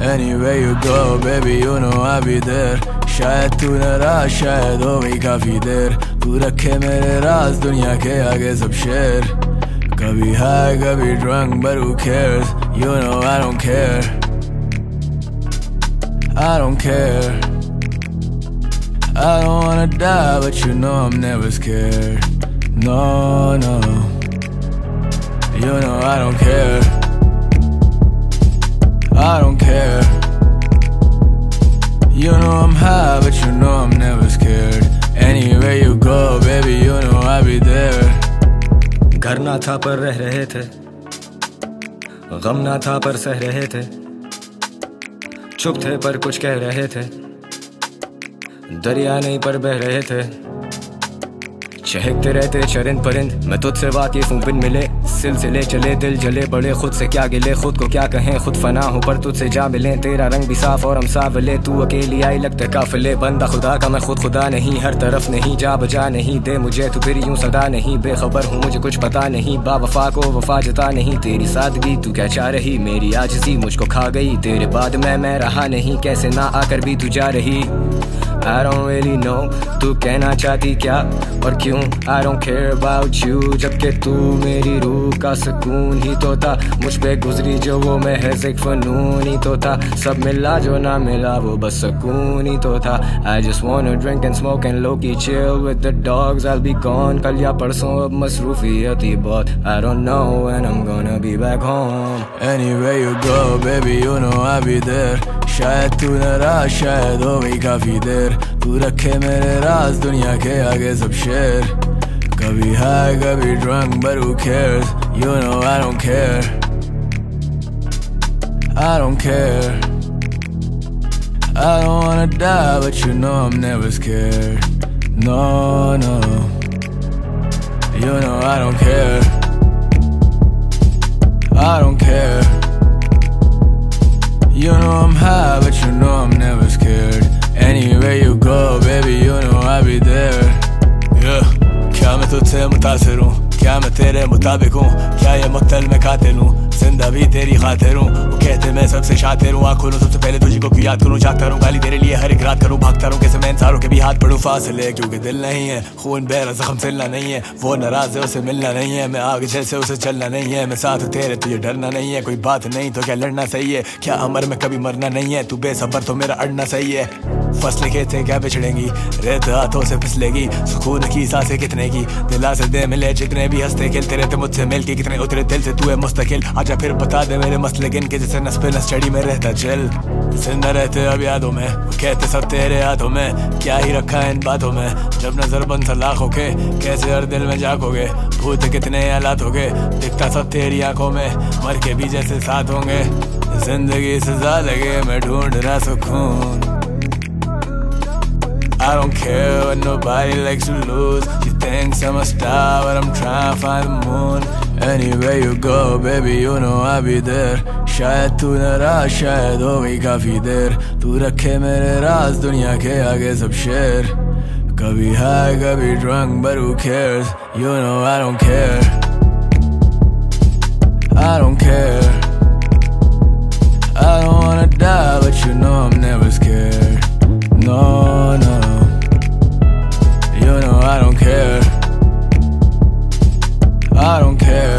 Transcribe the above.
Anywhere you go baby you know I'll be there. शायद तू नाराज शायद हो गई काफी देर, तू रखे मेरे राज दुनिया के आगे सब शेर. कभी high कभी drunk but who cares, you know I don't care. I don't care. I don't wanna die but you know I'm never scared. No, no. You know I don't care. I don't care. You know I'm high but you know I'm never scared. Anywhere you go baby you know I'll be there. घर ना था पर रह रहे थे, गम ना था पर सह रहे थे, चुप थे पर कुछ कह रहे थे, दरिया नहीं पर बह रहे थे, चहकते रहते चरिंद परिंद. मैं तुझसे वाकिफ हूँ बिन मिले, सिलसिले चले दिल जले, बड़े खुद से क्या गिले, खुद को क्या कहें, खुद फना हूँ पर तुझसे जा मिले. तेरा रंग भी साफ और हम सावले, तू अकेली आई लगते काफिले. बंदा खुदा का मैं खुद खुदा नहीं, हर तरफ नहीं जा बजा नहीं, दे मुझे तू फिर यूं सदा नहीं. बेखबर हूँ मुझे कुछ पता नहीं, बावफा को वफा जता नहीं. तेरी सादगी तू क्या चाह रही, मेरी आजिज़ी मुझको खा गई. तेरे बाद मैं रहा नहीं, कैसे ना आकर भी तू जा रही. I don't really know तू कहना चाहती क्या और क्यों. I don't care about you जबकि तू मेरी रूह का सुकून ही तो था. मुझ पे गुजरी जो वो महज एक फनून ही तो था. सब मिला जो ना मिला वो बस सुकून ही तो था. I just wanna drink and smoke and low-key chill with the dogs. I'll be gone कल या परसों अब मसरूफियत ही बहुत. I don't know when I'm gonna be back home. Anywhere you go baby you know I'll be there. शायद तू नाराज शायद हो गई काफी देर, तू रखे मेरे राज दुनिया के आगे सब शेर. कभी high कभी drunk but who cares, you know I don't care. I don't care. I don't wanna die but you know I'm never scared. No, no. You know I don't care. I don't care. You know I'm high but you know I'm never scared. Anywhere you go baby you know I'll be there. Yeah. क्या मैं तुझसे मुतासिर हूँ, क्या मैं तेरे मुताबिक हूँ, क्या ये मुक्तल में कातिल हूँ, जिंदा भी तेरी खातिर हूँ. वो कहते मैं सबसे शातिर हूँ, आँखों सबसे पहले तुझी को क्यों याद करूँ. जागता रहूँ गाली तेरे लिए हर एक रात करूँ, भागता रहूँ कैसे मैं इंसानों के भी हाथ पढ़ूँ. फासले क्योंकि दिल नहीं है, खून बहरा जख्म सिलना नहीं है. वो नाराज है उसे मिलना नहीं है, मैं आगे जैसे उसे चलना नहीं है. मैं साथ तेरे तुझे डरना नहीं है, कोई बात नहीं तो क्या लड़ना सही है. क्या अमर में कभी मरना नहीं है, तू बेसबर तो मेरा अड़ना सही है. फसलें खेते क्या बिछड़ेंगी, रेत हाथों से फिसलेगी. सुकून की सांसें कितने की, दिला से दे मिले जितने भी हंसते खेलते रहते मुझसे मिल के. कितने उतरे दिल से तू है मुस्तकिल, आजा फिर बता दे मेरे मसले गिन के. जैसे नस पे नस चढ़ी में रहता चिल, जिंदा रहते अब यादों में, वो कहते सब तेरे हाथों में. क्या ही रखा है इन बातों में, जब नजर बंद सा लाखों के, कैसे हर दिल में जागोगे. भूत कितने हालात हो गए, दिखता सब तेरी आंखों में, मर के भी जैसे साथ होंगे. जिंदगी सजा लगे मैं ढूंढ रहा सुकून. I don't care what nobody likes to lose. She thinks I'm a star but I'm trying to find the moon. Anywhere you go baby you know I'll be there. शायद तू नाराज शायद हो गई काफी देर, तू रखे मेरे राज दुनिया के आगे सब शेर. कभी high कभी drunk but who cares, you know I don't care. I don't care. I don't wanna die but you know I'm never scared. No, no. You know I don't care. I don't care.